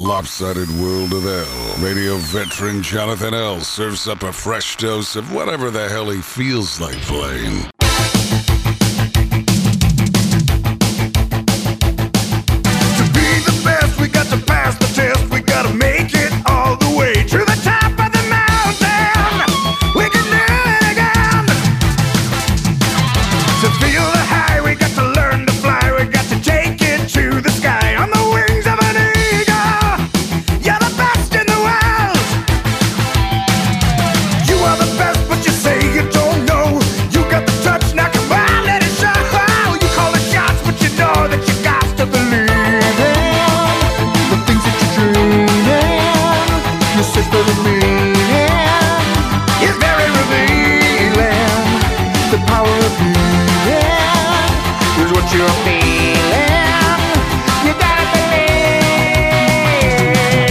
Lopsided World of L. Radio veteran Jonathan L. serves up a fresh dose of whatever the hell he feels like playing. To be the best, we got to pass the test. We got to make it all the way to the top of the mountain. We can do it again. To feel the high, we got to learn to fly. We got to take it to the sky on the wings of an eagle. You're the best in the world. You are the best, but you say you don't know. You got the touch, now come on, let it show. You call the shots, but you know that you got to believe in the things that you dream in. Your sister and meaning is very revealing. The power of healing is what you're feeling. You gotta believe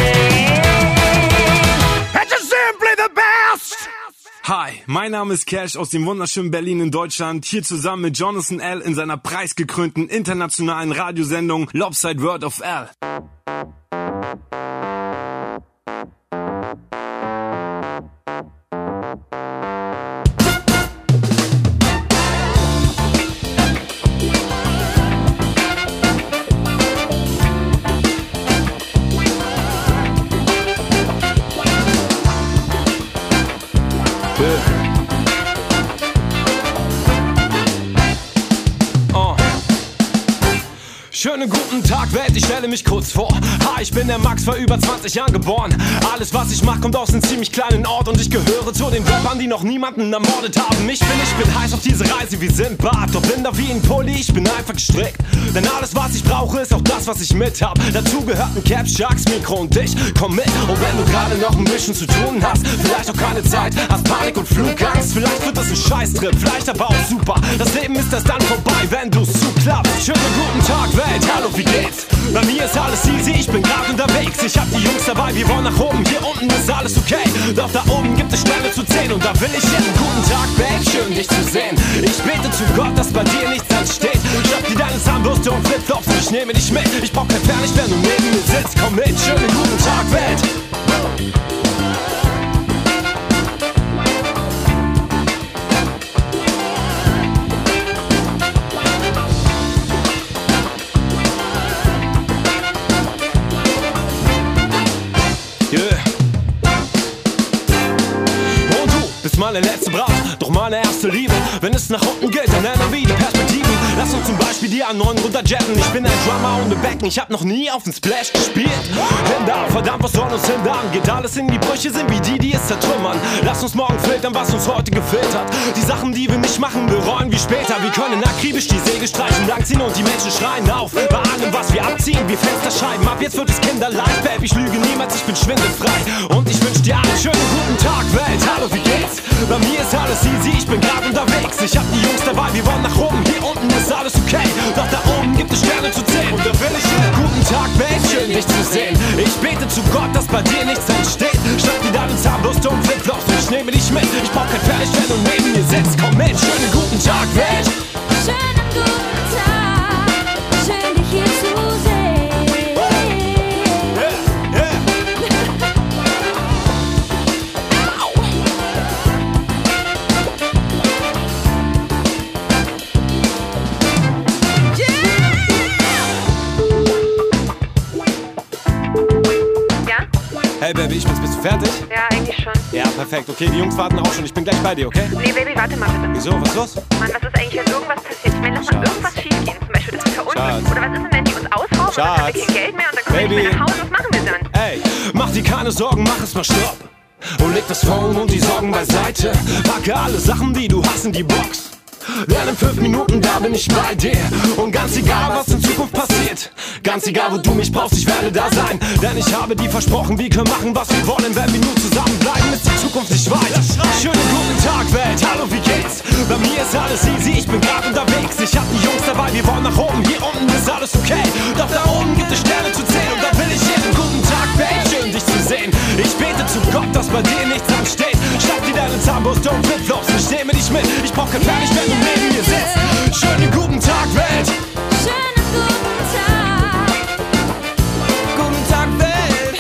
that you're simply the best. Hi, mein Name ist Cash aus dem wunderschönen Berlin in Deutschland, hier zusammen mit Jonathan L. in seiner preisgekrönten internationalen Radiosendung Lopsided World of L. Schönen guten Tag Welt, ich stelle mich kurz vor. Hi, ich bin der Max, vor über 20 Jahren geboren. Alles was ich mach, kommt aus einem ziemlich kleinen Ort. Und ich gehöre zu den Rappern, die noch niemanden ermordet haben. Ich bin heiß auf diese Reise wie Sindbad. Doch blinder wie ein Pulli, ich bin einfach gestrickt. Denn alles was ich brauche, ist auch das, was ich mit hab. Dazu gehört ein Cap, Sharks, Mikro und dich. Komm mit, und wenn du gerade noch ein bisschen zu tun hast, vielleicht auch keine Zeit, hast Panik und Flugangst. Vielleicht wird das ein Scheißtrip, vielleicht aber auch super. Das Leben ist erst dann vorbei, wenn du's zuklappst. Schönen guten Tag Welt, hallo, wie geht's? Bei mir ist alles easy, ich bin grad unterwegs. Ich hab die Jungs dabei, wir wollen nach oben. Hier unten ist alles okay, doch da oben gibt es Sterne zu 10. Und da will ich hin. Guten Tag, Babe, schön dich zu sehen. Ich bete zu Gott, dass bei dir nichts ansteht. Schnapp dir deine Zahnbürste und Flipflops und ich nehme dich mit. Ich brauch kein Fernlicht, wenn du neben mir sitzt. Komm mit, schönen guten Tag, Welt. Meine letzte Braut, doch meine erste Liebe. Wenn es nach unten geht, dann ändern wir die Perspektiven. Lass uns zum Beispiel die A9 runterjetten. Ich bin ein Drummer ohne Becken, ich hab noch nie auf dem Splash gespielt. Hände, verdammt, was soll uns hindern? Geht alles in die Brüche, sind wie die es zertrümmern. Lass uns morgen filtern, was uns heute gefehlt hat. Die Sachen, die wir nicht machen, bereuen wir später. Wir können akribisch die Segel streichen, langziehen und die Menschen schreien auf. Bei allem, was wir abziehen, wir Fensterscheiben. Ab jetzt wird es kinderleicht, Babe, ich lüge niemals, ich bin schwindelfrei. Und ich wünsch dir einen schönen guten Tag, Welt. Hallo, wie geht's? Bei mir ist alles easy, ich bin grad unterwegs. Ich hab die Jungs dabei, wir wollen nach oben. Hier unten ist alles okay, doch da oben gibt es Sterne zu 10. Und da will ich hin. Guten Tag, Babe, schön dich zu sehen. Ich bete zu Gott, dass bei dir nichts entsteht. Schnapp dir deine Zahnbürste und Flipflops und ich nehme dich mit. Ich brauch kein Fernlicht, wenn du neben mir sitzt. Komm mit, schönen guten Tag, Welt. Schönen guten Tag, schön dich hier zu sehen. Hey Baby, ich bin's, bist du fertig? Ja, eigentlich schon. Ja, perfekt, okay, die Jungs warten auch schon, ich bin gleich bei dir, okay? Nee, Baby, warte mal bitte. Wieso, was ist los? Mann, was ist eigentlich, wenn irgendwas passiert? Ich meine, lass mal Schatz. irgendwas schief gehen. Zum Beispiel, das ist verunglückt. Schatz. Oder was ist denn, wenn die uns ausrauben und dann haben wir Schatz. kein Geld mehr und dann kommen wir nicht Baby. mehr nach Hause? Was machen wir dann? Ey, mach dir keine Sorgen, mach es mal Stopp. Und leg das Phone und die Sorgen beiseite. Packe alle Sachen, die du hast, in die Box. Denn in 5 Minuten, da bin ich bei dir. Und ganz egal, was in Zukunft passiert, ganz egal, wo du mich brauchst, ich werde da sein. Denn ich habe dir versprochen, wir können machen, was wir wollen. Wenn wir nur zusammenbleiben, ist die Zukunft nicht weit. Schönen guten Tag, Welt, hallo, wie geht's? Bei mir ist alles easy, ich bin grad unterwegs. Ich hab die Jungs dabei, wir wollen nach oben. Hier unten ist alles okay, doch da oben gibt es Sterne zu 10. Und da will ich hin. Guten Tag, Welt, schön dich zu sehen. Ich bete zu Gott, dass bei dir nichts ansteht. Schnapp dir deine Zahnbürste und Flipflops, ich nehme dich mit. Ich brauch kein Fernlicht, wenn du neben mir sitzt. Schönen guten Tag, Welt. Schönen guten Tag. Guten Tag, Welt.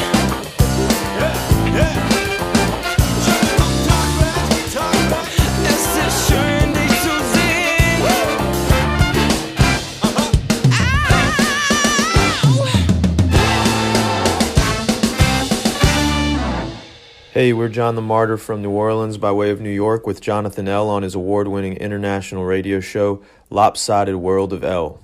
Hey, we're John the Martyr from New Orleans by way of New York with Jonathan L. on his award-winning international radio show, Lopsided World of L.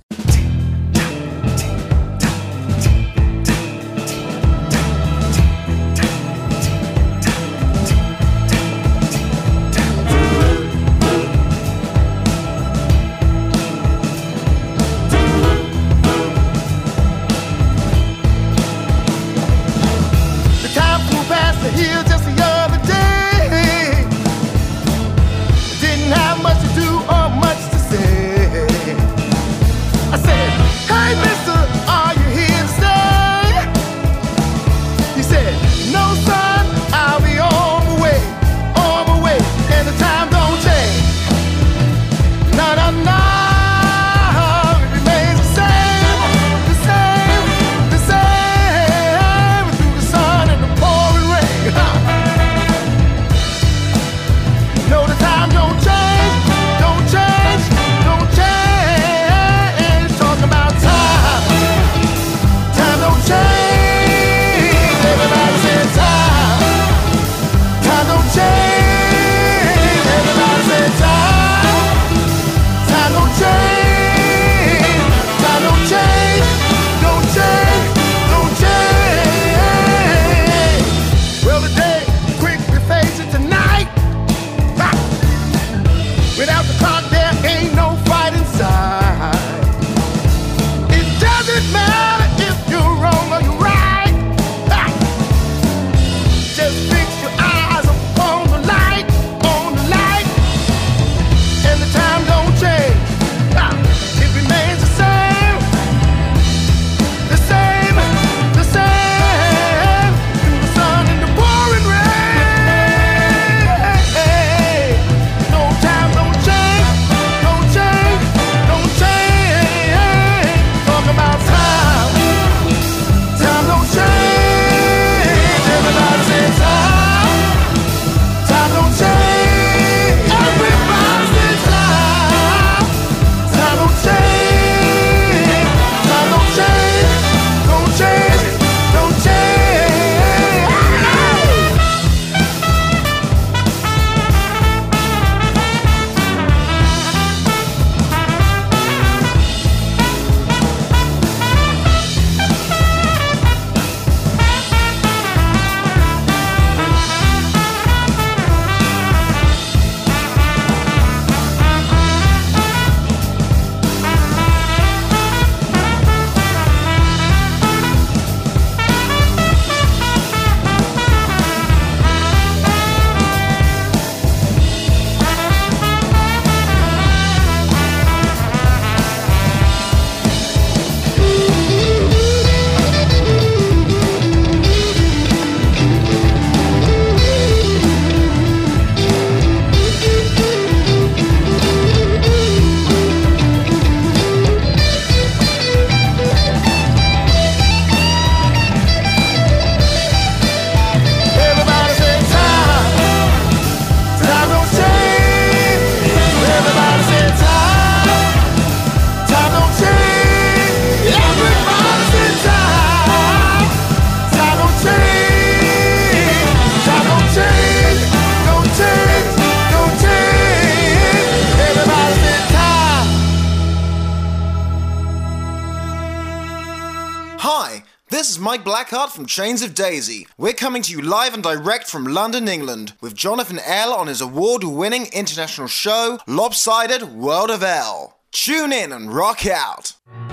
This is Mike Blackheart from Chains of Daisy. We're coming to you live and direct from London, England, with Jonathan L. on his award-winning international show, Lopsided World of L. Tune in and rock out.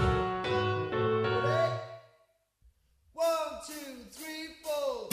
1, 2, 3, 4.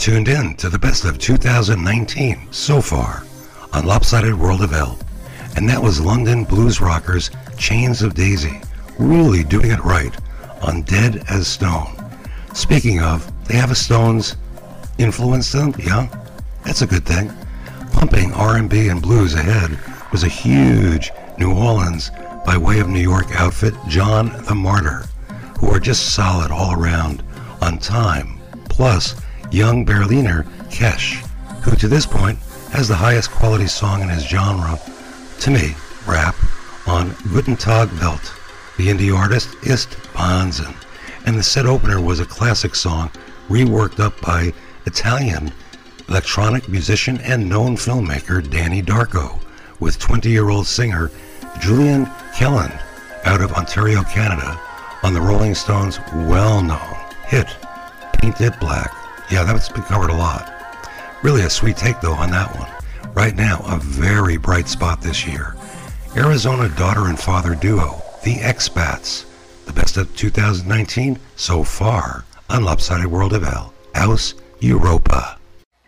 tuned in to the best of 2019 so far on Lopsided World of L. And that was London blues rockers Chains of Daisy, really doing it right on Dead as Stone. Speaking of, they have a Stones influence them, yeah? That's a good thing. Pumping R&B and blues ahead was a huge New Orleans by way of New York outfit, John the Martyr, who are just solid all around on time, plus young Berliner Kesh, who to this point has the highest quality song in his genre, to me, rap, on Guten Tag Welt. The indie artist Ist Wahnsinn, and the set opener was a classic song reworked up by Italian electronic musician and known filmmaker Danny Darko, with 20-year-old singer Julian Kelland out of Ontario, Canada, on the Rolling Stones' well-known hit, Paint It Black. Yeah, that's been covered a lot. Really a sweet take, though, on that one. Right now, a very bright spot this year. Arizona daughter and father duo, the Expats. The best of 2019 so far on Lopsided World of L. House Europa.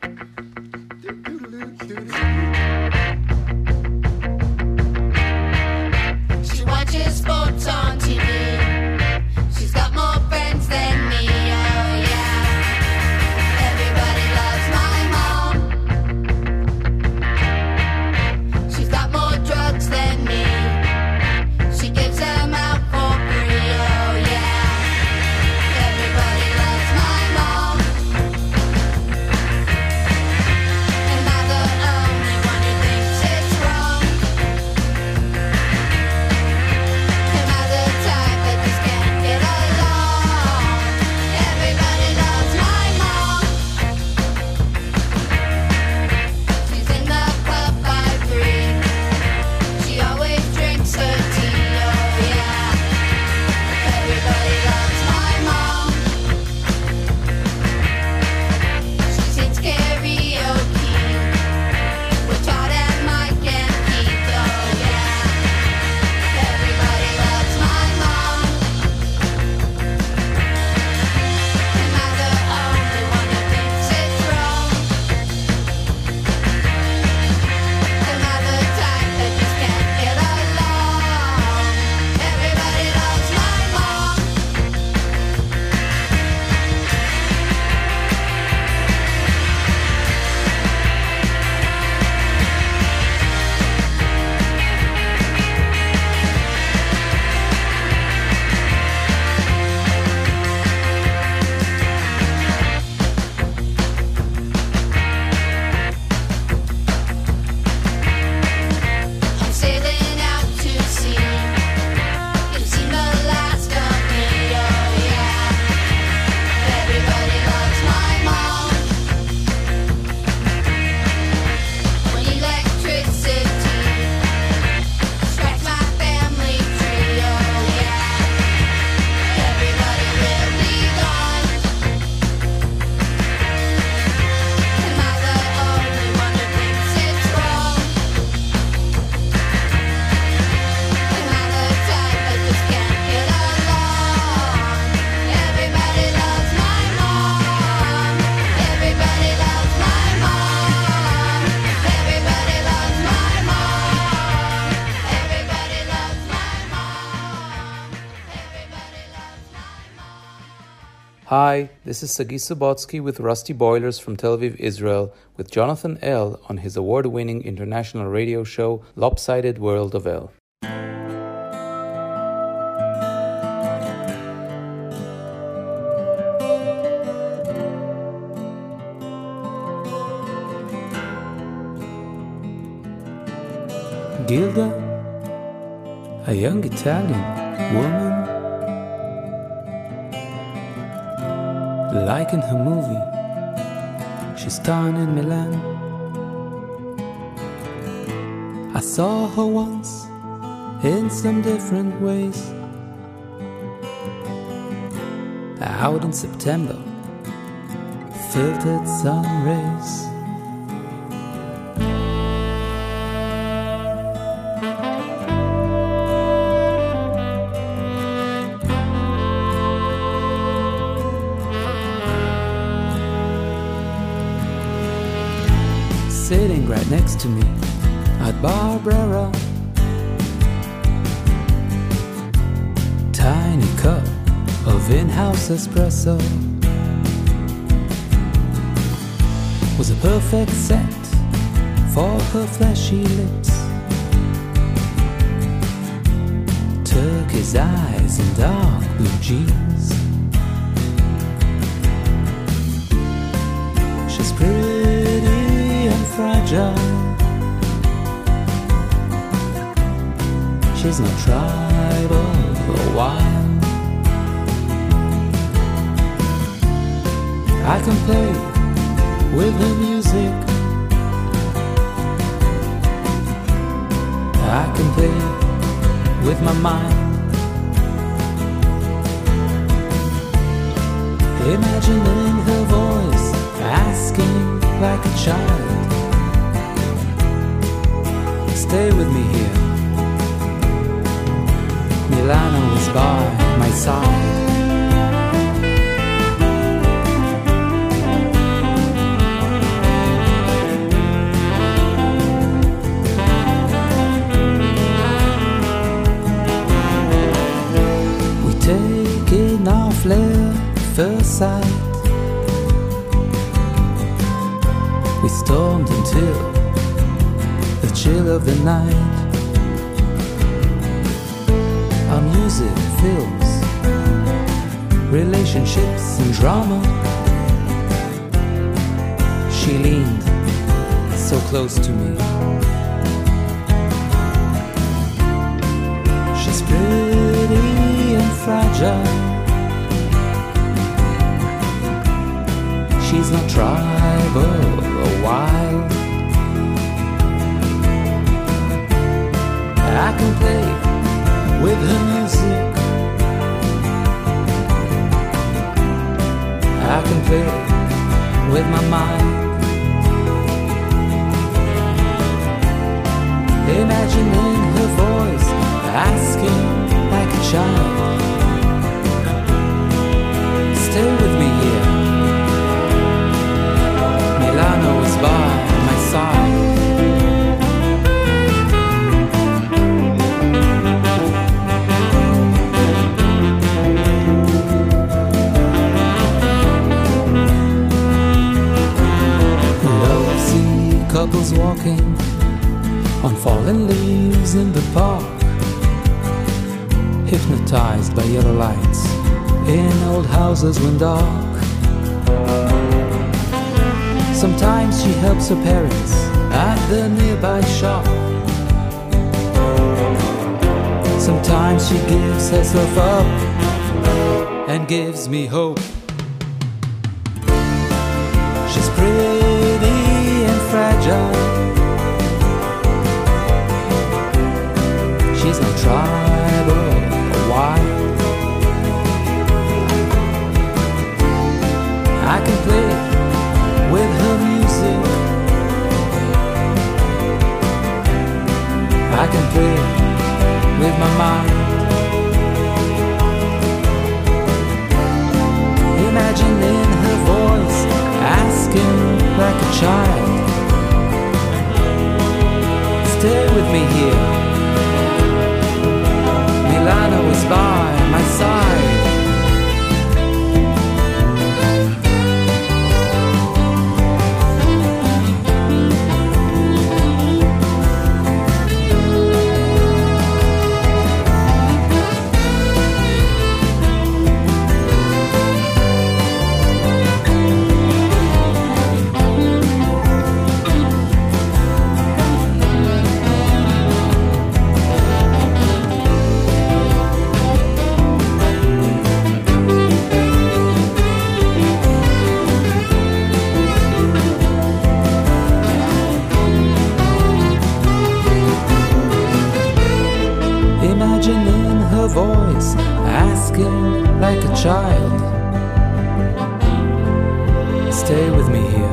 She watches sports on TV. She's got more friends than me, oh yeah. Everybody loves my mom. She's got more drugs than me. She gives them out for free, oh yeah. Everybody loves my mom. Am I the only one who thinks it's wrong? Am I the type that just can't get along? Everybody loves my mom. She's in the club by 3. She always drinks her tea, oh yeah. Everybody loves my mom. She sings karaoke with Todd and Mike and Keith, oh yeah. Everybody loves my mom. Am I the only one who thinks it's wrong? Am I the type that just can't get along? Everybody loves my mom. I'm sailing out to sea. You've seen the last of me, oh yeah. Everybody loves my mom. When electricity strikes my family tree, oh yeah. Everybody will be gone. Am I the only one who thinks it's wrong? Am I the type that just can't get along? Everybody loves my mom. Everybody loves my mom. Everybody loves my mom. Everybody loves my mom. Everybody loves my mom. Hi, this is Sagi Subotsky with Rusty Boilers from Tel Aviv, Israel, with Jonathan L. on his award-winning international radio show Lopsided World of L. Gilda, a young Italian woman, like in her movie, she's starring in Milan. I saw her once in some different ways, out in September, filtered sun rays. sitting right next to me at Barbera. Tiny cup of in-house espresso was a perfect set for her fleshy lips. Turquoise eyes and dark blue jeans. She's pretty and fragile. She's not tribal or wild. I can play with her music. I can play with my mind. Imagining her voice asking like a child, stay with me here. Milano is by my side. We take in our flair first sight. We stormed until the chill of the night. Our music fills relationships and drama. She leaned so close to me. She's pretty and fragile. She's not tribal or wild. I can play with her music. I can play with my mind. Imagining her voice asking like a child, stay with me here. Milano is by my side. Couples walking on fallen leaves in the park, hypnotized by yellow lights in old houses when dark. Sometimes she helps her parents at the nearby shop. Sometimes she gives herself up and gives me hope. She's pretty and fragile. She's not tribal or wild. I can play with her music. I can play with my mind. Imagining her voice asking like a child, stay with me here. Milano is by my side. Imagining her voice asking like a child, stay with me here.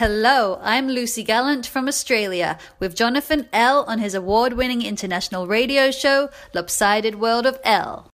Hello, I'm Lucy Gallant from Australia with Jonathan L. on his award-winning international radio show, Lopsided World of L.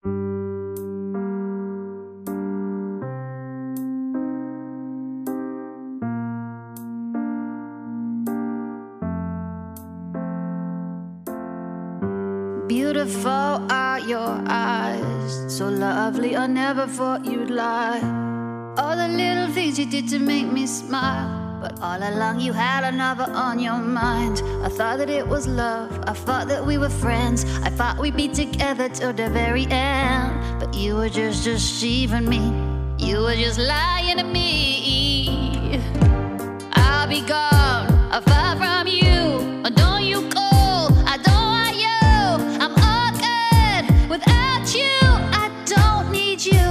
Beautiful are your eyes, so lovely I never thought you'd lie. All the little things you did to make me smile, but all along you had another on your mind. I thought that it was love, I thought that we were friends, I thought we'd be together till the very end. But you were just deceiving me, you were just lying to me. I'll be gone, far from you, don't you go. I don't want you, I'm all good without you. I don't need you.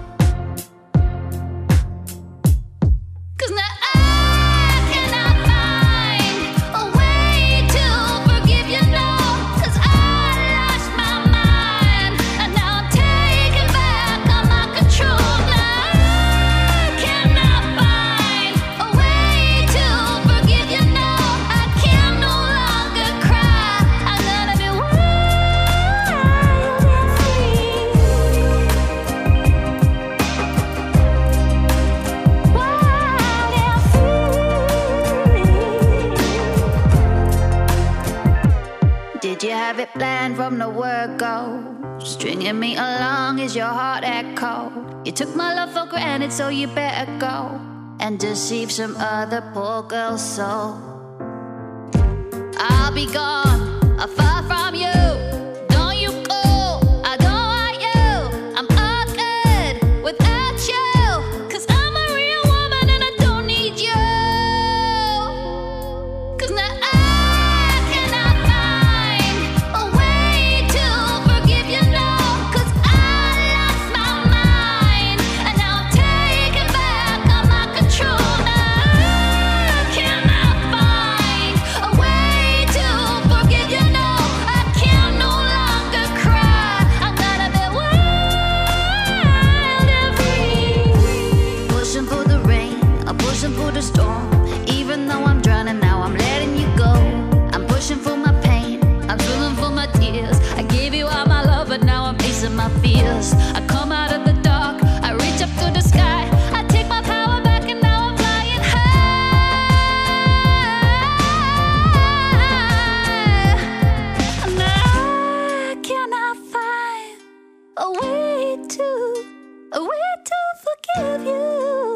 Have it planned from the word go. Stringing me along is your heart echo. You took my love for granted, so you better go and deceive some other poor girl's soul. I'll be gone, far from you. Don't you go, I don't want you. I'm all good without you, 'cause I'm a real woman and I don't need you. 'Cause now for the storm, even though I'm drowning now, I'm letting you go. I'm pushing for my pain, I'm swimming for my tears. I gave you all my love, but now I'm facing my fears. I come out of the dark, I reach up to the sky, I take my power back, and now I'm flying high. And I cannot find a way to forgive you.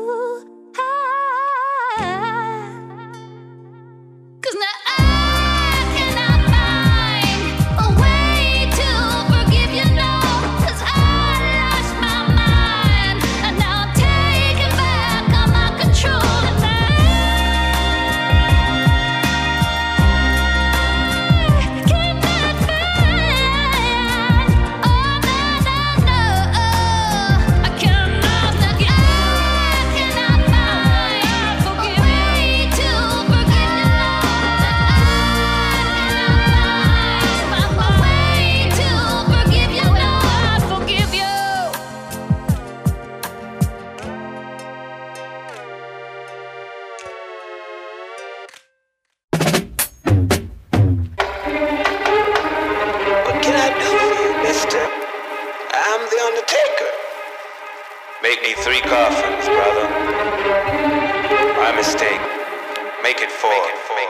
Make me 3 coffins, brother. My mistake. Make it 4.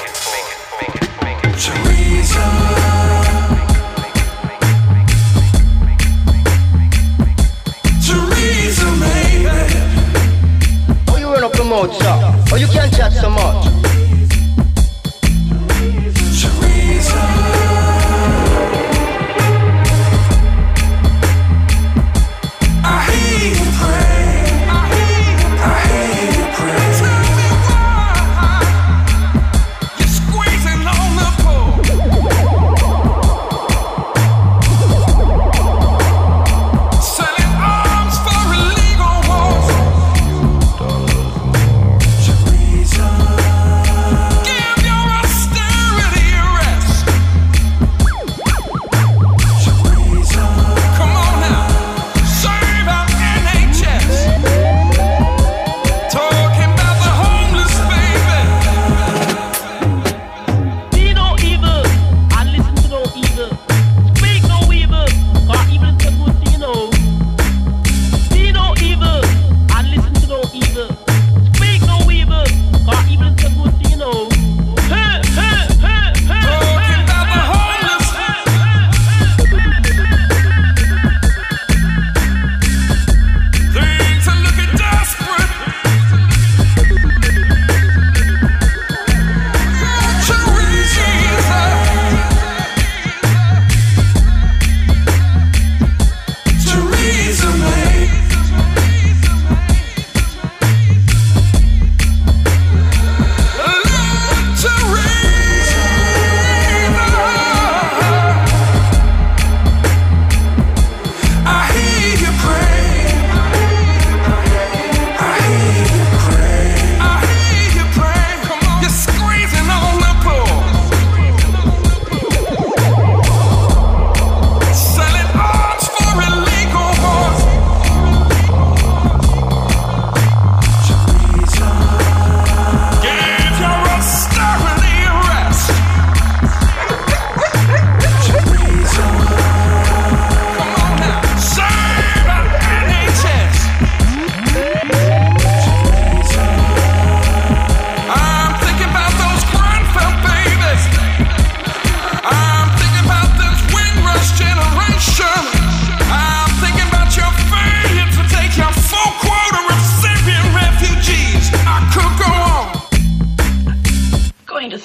Teresa. Teresa, baby. Oh, you run up the mouth, sir. Oh, you can't chat so much. Teresa. $1,000,000 more. Teresa.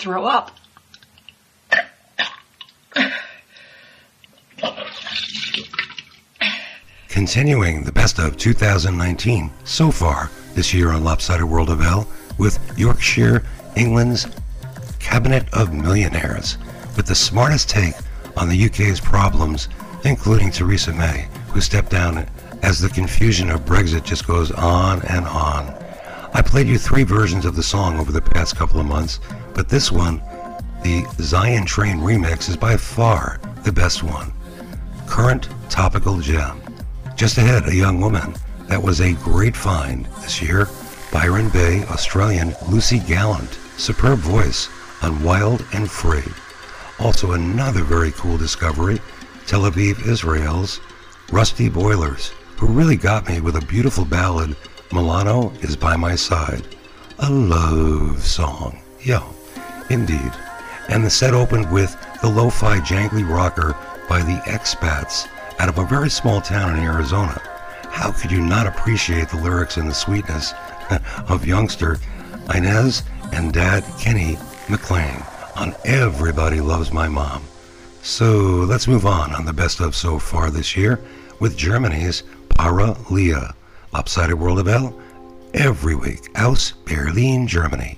throw up. Continuing the best of 2019 so far this year on Lopsided World of L with Yorkshire, England's Cabinet of Millionaires, with the smartest take on the UK's problems, including Theresa May, who stepped down as the confusion of Brexit just goes on and on. I played you 3 versions of the song over the past couple of months, but this one, the Zion Train remix, is by far the best one. Current topical gem. Just ahead, a young woman that was a great find this year, Byron Bay, Australian Lucy Gallant, superb voice on Wild and Free. Also another very cool discovery, Tel Aviv, Israel's Rusty Boilers, who really got me with a beautiful ballad, Milano is by my side. A love song. Yeah, indeed. And the set opened with the lo-fi jangly rocker by the Expats out of a very small town in Arizona. How could you not appreciate the lyrics and the sweetness of youngster Inez and dad Kenny McLean on Everybody Loves My Mom. So let's move on the best of so far this year with Germany's Para Lea. Lopsided World of L, every week, aus Berlin, Germany.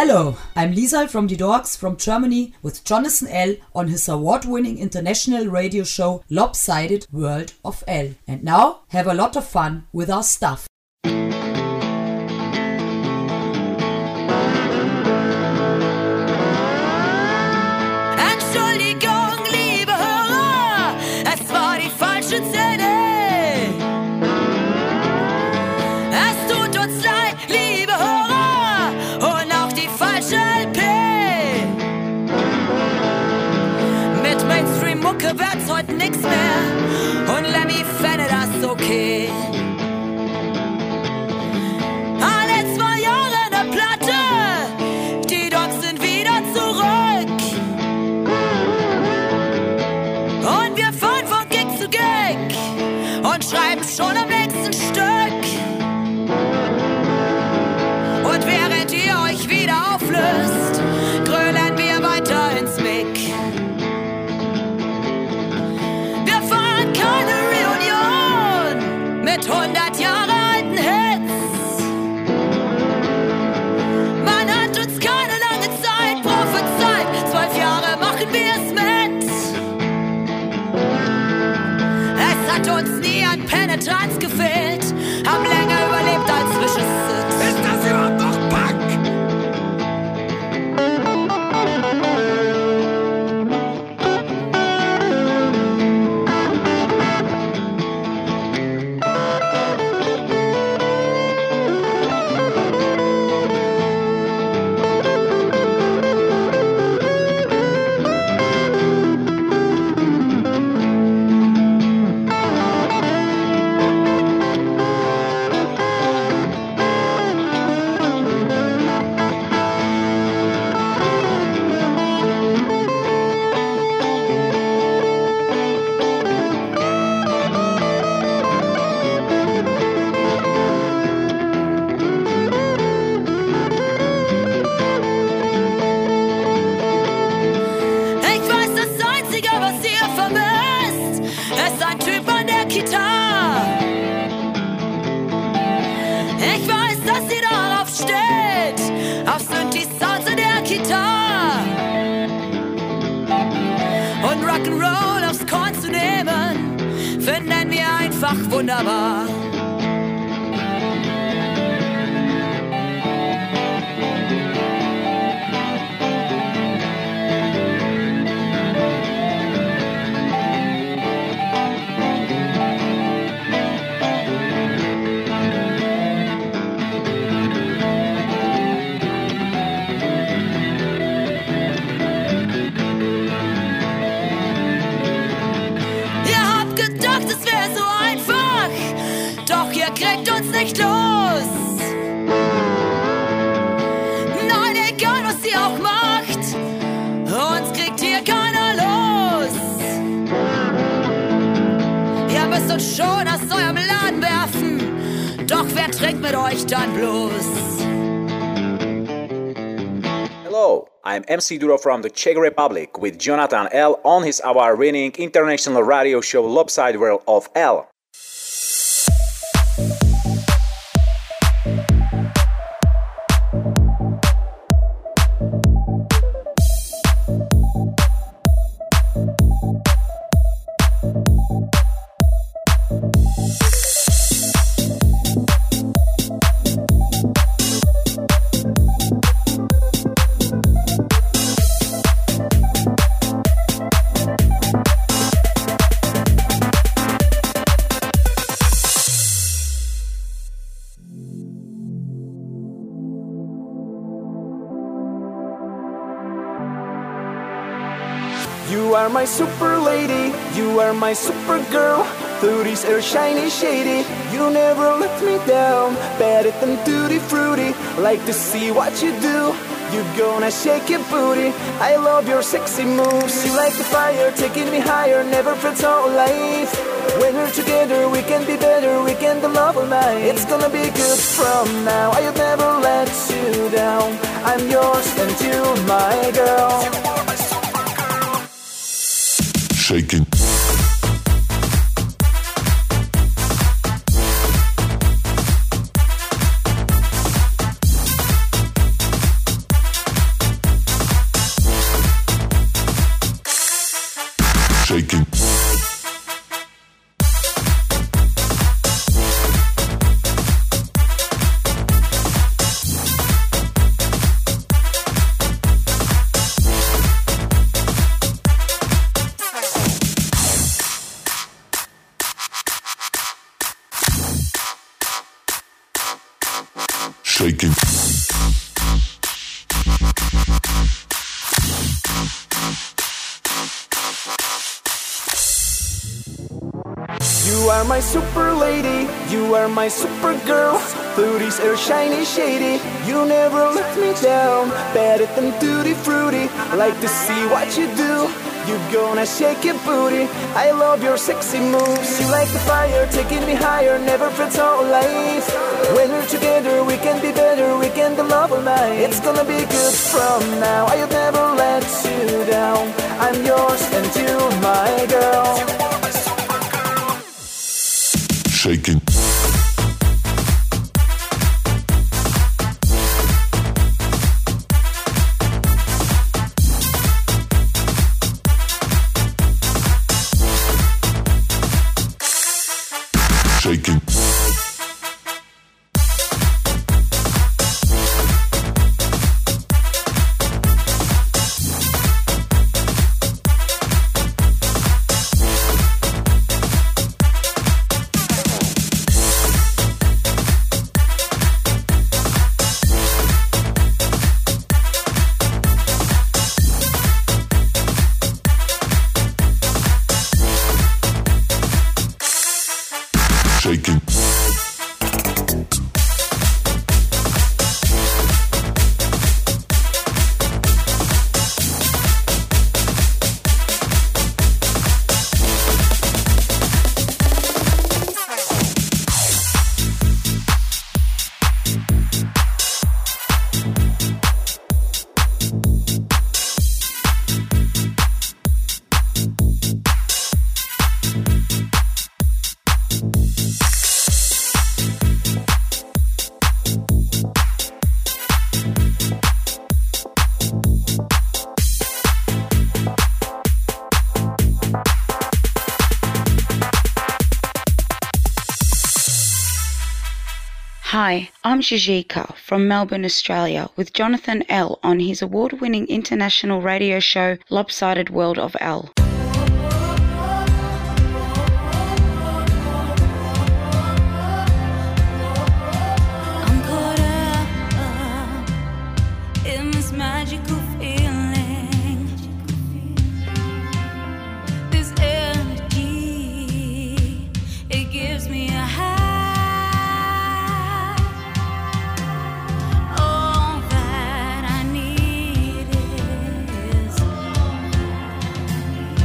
Hello, I'm Liesl from the Dogs from Germany with Jonathan L. on his award-winning international radio show Lopsided World of L. And now, have a lot of fun with our stuff. Entschuldigung, liebe Hörer, es war die falsche CD. Es tut uns leid, liebe Hörer, und auch die falsche LP. Mit Mainstream-Mucke wird's heute nix mehr, und Lemmy fände das okay. Alle 2 Jahre ne Platte, die Dogs sind wieder zurück. Und wir fahren von Gig zu Gig und schreiben schon am nächsten Stück. Und während ihr euch wieder auflöst, grölen wir weiter ins Mic. Wir fahren keine Reunion mit 100 Jahre alten Hits. Man hat uns keine lange Zeit prophezeit, 12 Jahre machen wir es mit. Es hat uns nie an Penetranz gefehlt, haben länger überlebt als Vicious Sid. Ist das überhaupt noch Punk? Ich weiß, das Einzige, was ihr vermisst, ist ein Typ an der Gitarre. Ich weiß, dass ihr darauf steht, auf Synthi-Sounds in der Gitarre. Und Rock'n'Roll aufs Korn zu nehmen, finden wir einfach wunderbar. Ihr habt gedacht, es wäre so einfach, doch ihr kriegt uns nicht los. Nein, egal was ihr auch macht, uns kriegt hier keiner los. Ihr müsst uns schon aus eurem Laden werfen, doch wer trinkt mit euch dann bloß? Hello, I'm MC Duro from the Czech Republic with Jonathan L. on his award-winning international radio show Lopsided World of L. You are my super lady, you are my super girl. 30s are shiny shady, you never let me down. Better than tutti fruity, like to see what you do. You gonna shake your booty, I love your sexy moves. You like the fire, taking me higher, never felt so alive. When we're together, we can be better, we can do love all night. It's gonna be good from now, I'll never let you down. I'm yours and you're my girl. Shaking. shaking. You are my super lady, you are my super girl. Booties are shiny, shady, you never let me down. Better than tutti fruity, like to see what you do. You gonna shake your booty, I love your sexy moves. You like the fire, taking me higher, never felt so alive. When we're together, we can be better, we can do love all night. It's gonna be good from now, I'll never let you down. I'm yours and you're my girl. Shaking. Shaking. Shaking. Hi, I'm Jajika from Melbourne, Australia, with Jonathan L. on his award-winning international radio show Lopsided World of L. I'm caught up in this magical feeling, this energy, it gives me a high. All that I need is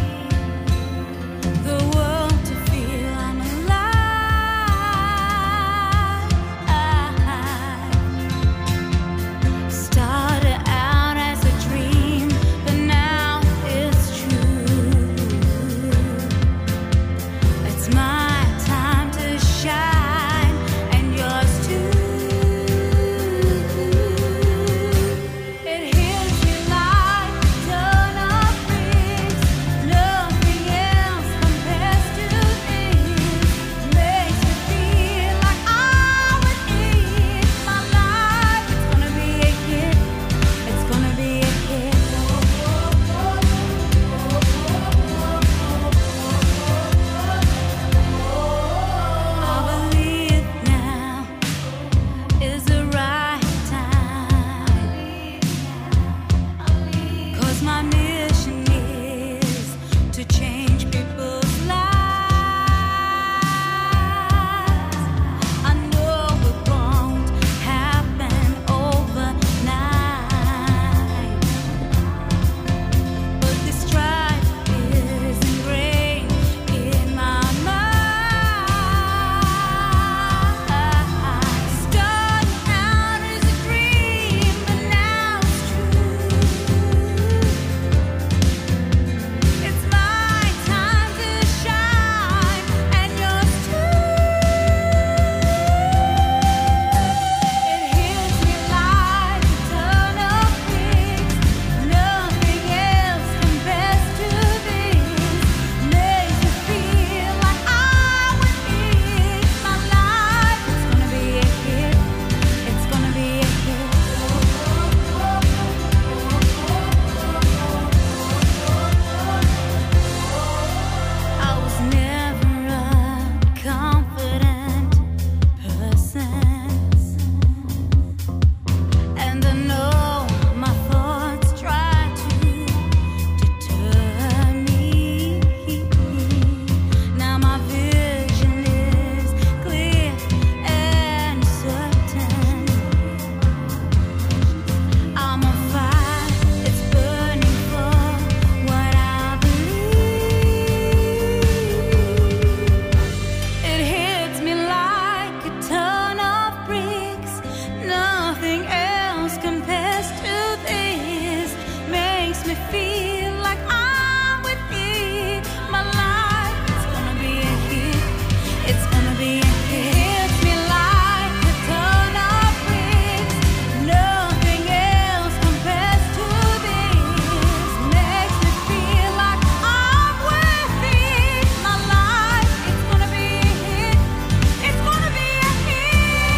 feel like I'm with it. My life, it's gonna be a hit. It's gonna be a hit. Hits me like a ton of bricks. Nothing else compares to this. Makes me feel like I'm with it. My life, it's gonna be a hit. It's gonna be a hit.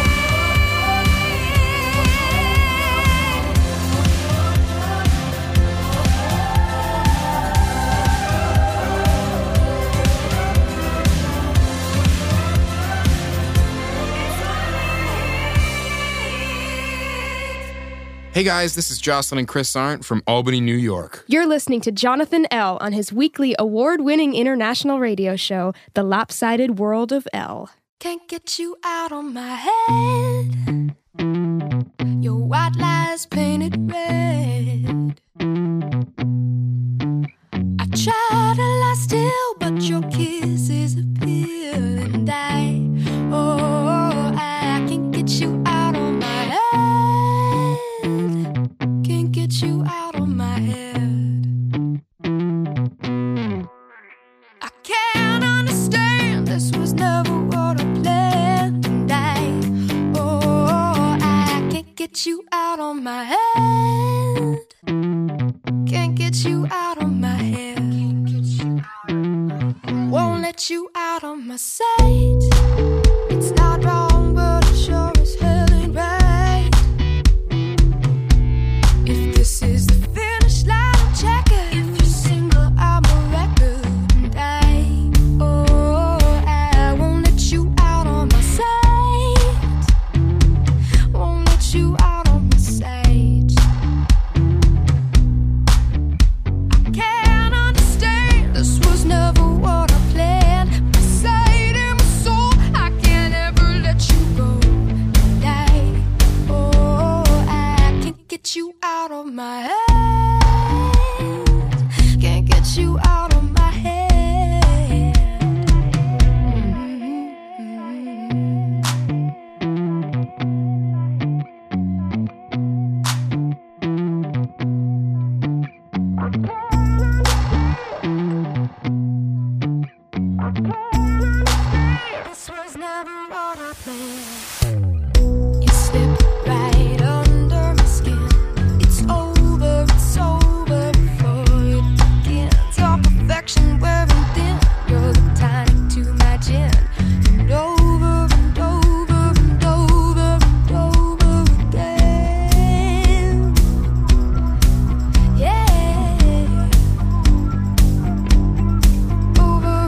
Hey guys, this is Jocelyn and Chris Arndt from Albany, New York. You're listening to Jonathan L. on his weekly award-winning international radio show, The Lopsided World of L. Can't get you out of my head. Your white lies painted red. I try to lie still, but your kisses appeal, and I can't get you out of my head. Can't get you out of my head. I can't understand. This was never what I planned, and I can't get you out of my head. Can't get you out of my head. Won't let you out of my sight. It's not wrong, but it sure as hell ain't right. If this is the finish line, I'll check it. If you're single, I'm a record, and I won't let you out of my sight. Won't let you out of my sight. I can't understand. This was never what I planned. My sight and my soul, I can't ever let you go. And I can't get you out of my head. Can't get you out of my head. This was never what I planned. You slip right under my skin. It's over before it begins. Your perfection wearing thin. You're the tonic to my gin. And over and over and over and over again. Yeah. Over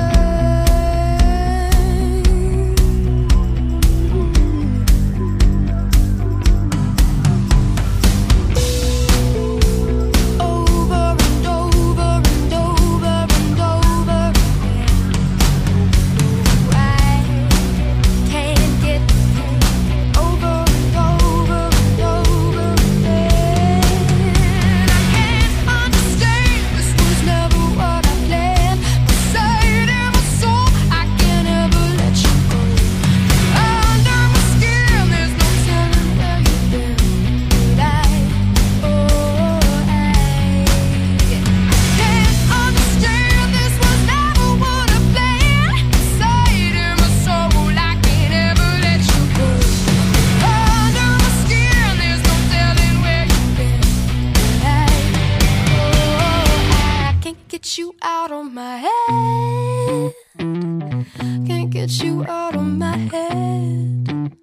you out of my head. Can't get you out of my head.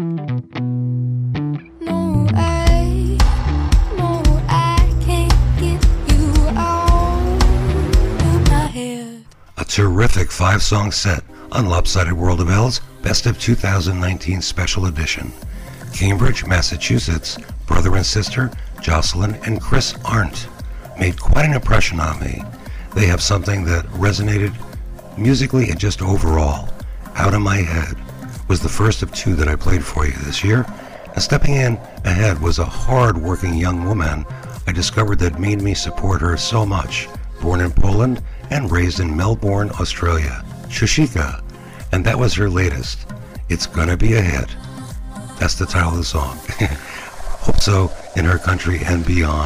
No, I can't get you out of my head. A terrific 5-song set on Lopsided World of L's Best of 2019 Special Edition. Cambridge, Massachusetts, brother and sister Jocelyn and Chris Arndt made quite an impression on me. They have something that resonated musically and just overall. Out of My Head was the first of 2 that I played for you this year. And stepping in ahead was a hard-working young woman I discovered that made me support her so much. Born in Poland and raised in Melbourne, Australia, Shushika. And that was her latest, It's Gonna Be a Hit. That's the title of the song. Hope so in her country and beyond.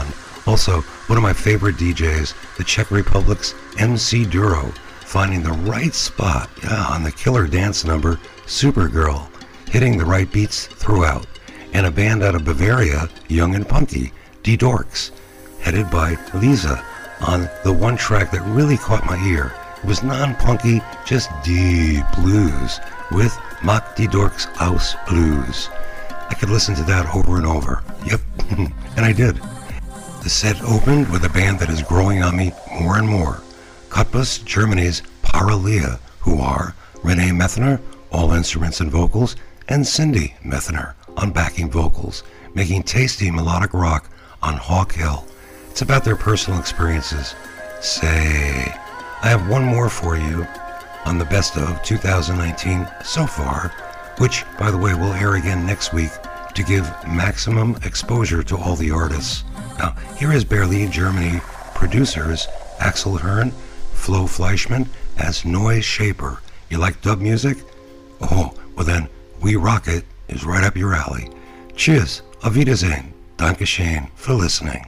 Also, one of my favorite DJs, the Czech Republic's MC Duro, finding the right spot on the killer dance number Supergirl, hitting the right beats throughout, and a band out of Bavaria, Young and Punky, Die Dorks, headed by Lisa, on the one track that really caught my ear. It was non-punky, just deep blues with Mach Die Dorks aus Blues. I could listen to that over and over. Yep, and I did. The set opened with a band that is growing on me more and more. Cottbus, Germany's Paralia, who are Renee Methner, all instruments and vocals, and Cindy Methner on backing vocals, making tasty melodic rock on Hawk Hill. It's about their personal experiences. Say, I have one more for you on the best of 2019 so far, which, by the way, will air again next week to give maximum exposure to all the artists. Now, here is Berlin, Germany producers Axel Hearn, Flo Fleischman as Noise Shaper. You like dub music? Oh, well then, We Rock It is right up your alley. Cheers, auf Wiedersehen, Dankeschön for listening.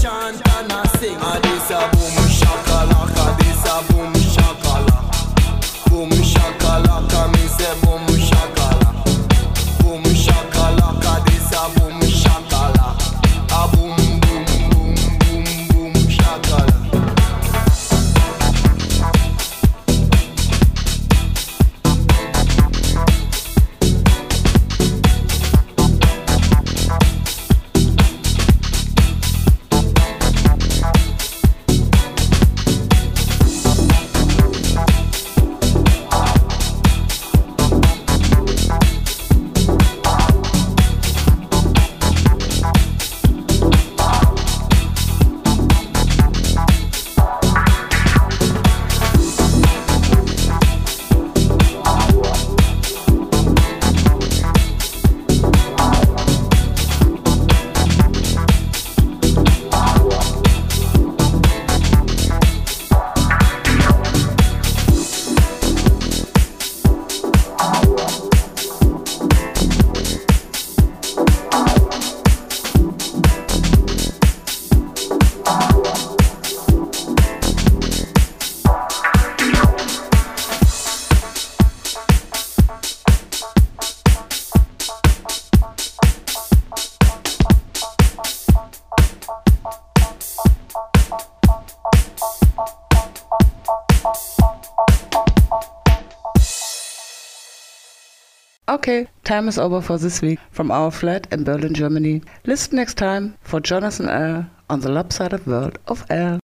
chant and a sing. And this a boom shakalaka, this a boom shakalaka. Boom shakalaka, me say boom shakalaka. Boom shakalaka, this a boom shakalaka. A boom boom boom boom boom shakalaka. Okay, time is over for this week from our flat in Berlin, Germany. Listen next time for Jonathan L. on the Lopsided World of L.